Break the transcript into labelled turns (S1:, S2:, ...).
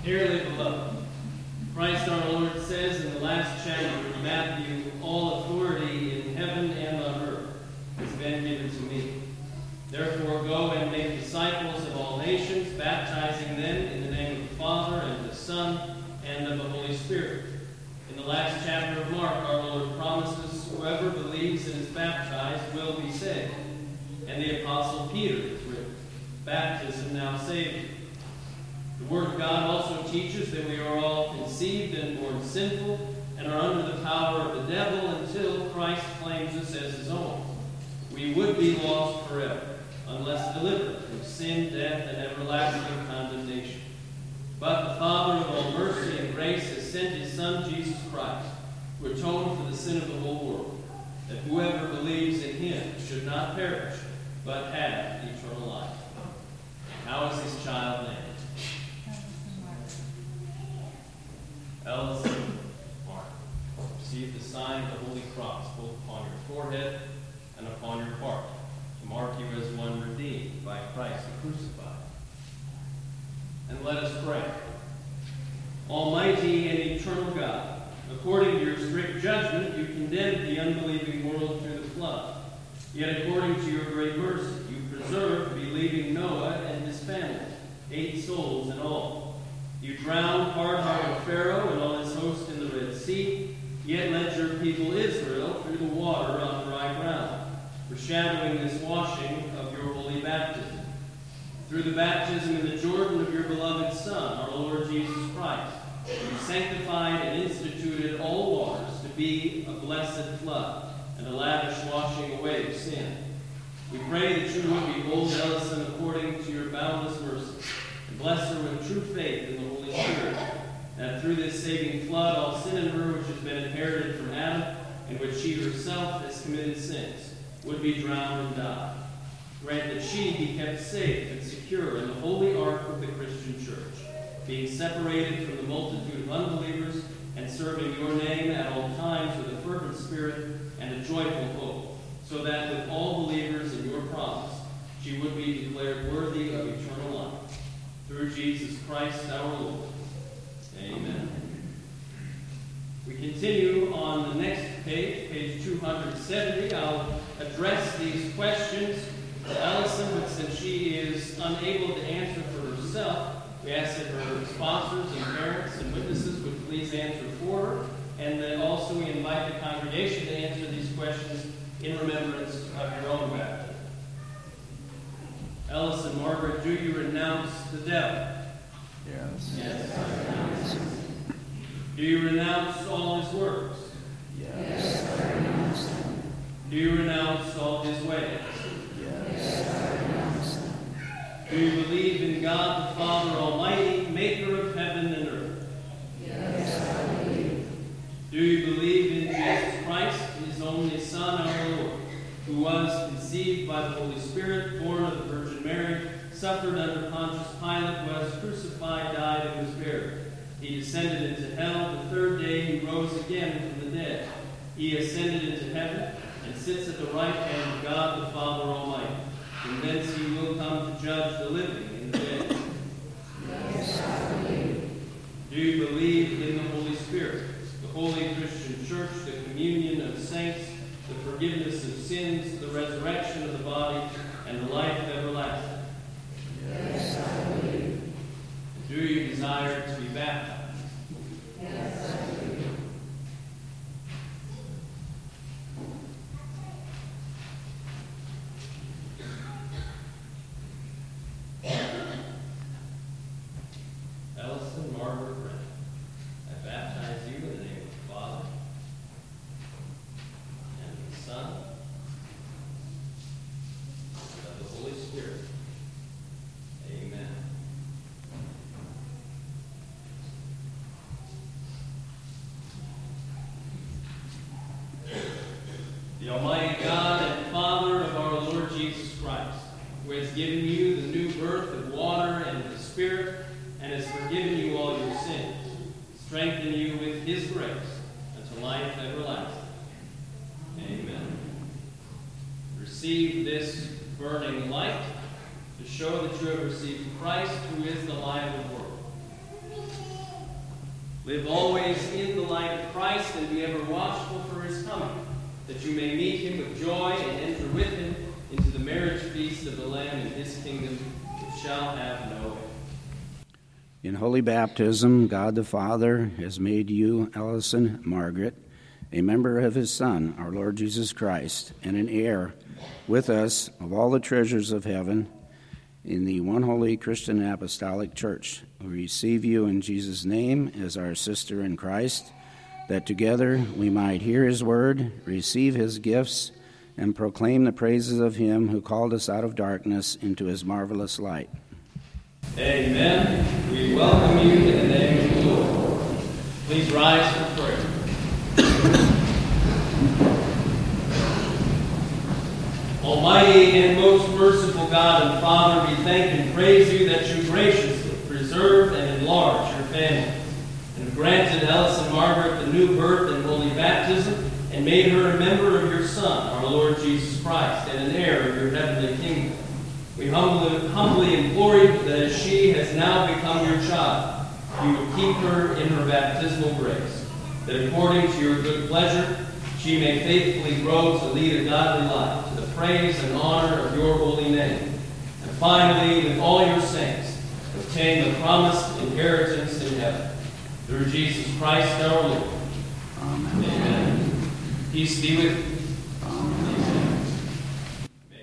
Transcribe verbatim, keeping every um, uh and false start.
S1: Dearly beloved, Christ our Lord says in the last chapter of Matthew, "All authority in heaven and on earth has been given to me. Therefore go and make disciples of all nations, baptizing them in the name of the Father and the Son and of the Holy Spirit." In the last chapter of Mark, our Lord promises whoever believes and is baptized will be saved. And the Apostle Peter has written, "Baptism now saves you." The Word of God also teaches that we are all conceived and born sinful and are under the power of the devil until Christ claims us as his own. We would be lost forever unless delivered from sin, death, and everlasting condemnation. But the Father of all mercy and grace has sent his Son, Jesus Christ, to atone for the sin of the whole world, that whoever believes in him should not perish, but have eternal life. How is this child named? Ellison Mark. Receive the sign of the Holy Cross, both upon your forehead and upon your heart, to mark you as one redeemed by Christ and crucified. And let us pray. Almighty and eternal God, according to your strict judgment, you condemned the unbelieving world through the flood. Yet according to your great mercy, you preserved believing Noah and his family, eight souls in all. You drowned hard-hearted Pharaoh and all his host in the Red Sea, yet led your people Israel through the water on dry ground, foreshadowing this washing of your holy baptism. Through the baptism in the Jordan of your beloved Son, our Lord Jesus Christ, you sanctified and instituted all waters to be a blessed flood and a lavish washing away of sin. We pray that you would behold Ellison according to your boundless mercy, and bless her with true faith in the Holy Spirit, that through this saving flood all sin in her which has been inherited from Adam, and which she herself has committed sins, would be drowned and die. Grant that she be kept safe and secure in the holy ark of the Christian Church, being separated from the multitude of unbelievers and serving your name at all times with a fervent spirit and a joyful hope, so that with all believers in your promise she would be declared worthy of eternal life. Through Jesus Christ our Lord. Amen. We continue on the next page, page two hundred seventy. I'll address these questions to Ellison, but since she is unable to answer for herself, we ask that her sponsors and parents and witnesses would please answer for her, and then also we invite the congregation to answer these questions in remembrance of your own baptism. Ellison Margaret, do you renounce the devil?
S2: Yes.
S1: Yes, I renounce him. Do you renounce all his works?
S2: Yes, I renounce them.
S1: Do you renounce all his ways?
S2: Yes, I renounce them.
S1: Do you believe in God the Father Almighty, maker of heaven and earth?
S2: Yes, I believe.
S1: Do you believe in Jesus Christ, his only Son, our Lord, who was conceived by the Holy Spirit, born of the Virgin Mary, suffered under Pontius Pilate, was crucified, died, and was buried. He descended into hell. The third day he rose again from the dead. He ascended into heaven and sits at the right hand of God the Father Almighty. From thence he will come to judge the living and the dead.
S2: Yes, I believe.
S1: Do you believe in the Holy Spirit, the holy Christian Church, the communion of saints, the forgiveness of sins, the resurrection of the body, and the life everlasting?
S2: Yes, I believe.
S1: Do you desire to be baptized?
S2: Yes, I believe.
S1: Ellison Margaret Brent, I baptize you in the name of the Father, and of the Son, and of the Holy Spirit. Amen. The Almighty God and Father of our Lord Jesus Christ, who has given you the new birth of water and of the Spirit, and has forgiven you all your sins, strengthen you with his grace unto life everlasting. Amen. Receive this burning light to show that you have received Christ, who is the light of the world. Live always in the light of Christ and be ever watchful for his coming, that you may meet him with joy and enter with him into the marriage feast of the Lamb in his kingdom, which shall have no end.
S3: In holy baptism, God the Father has made you, Ellison Margaret, a member of his Son, our Lord Jesus Christ, and an heir with us of all the treasures of heaven in the one holy Christian Apostolic Church. We receive you in Jesus' name as our sister in Christ, that together we might hear his word, receive his gifts, and proclaim the praises of him who called us out of darkness into his marvelous light.
S1: Amen. We welcome you in the name of the Lord. Please rise for prayer. Almighty and most merciful God and Father, we thank and praise you that you graciously preserve and enlarge your family, and granted Ellison Margaret the new birth and holy baptism, and made her a member of your Son, our Lord Jesus Christ, and an heir of your heavenly kingdom. We humbly, humbly implore you that as she has now become your child, you would keep her in her baptismal grace, that according to your good pleasure, she may faithfully grow to lead a godly life, to the praise and honor of your holy name. And finally, with all your saints, obtain the promised inheritance in heaven. Through Jesus Christ our Lord.
S3: Amen.
S1: Amen. Peace be with you.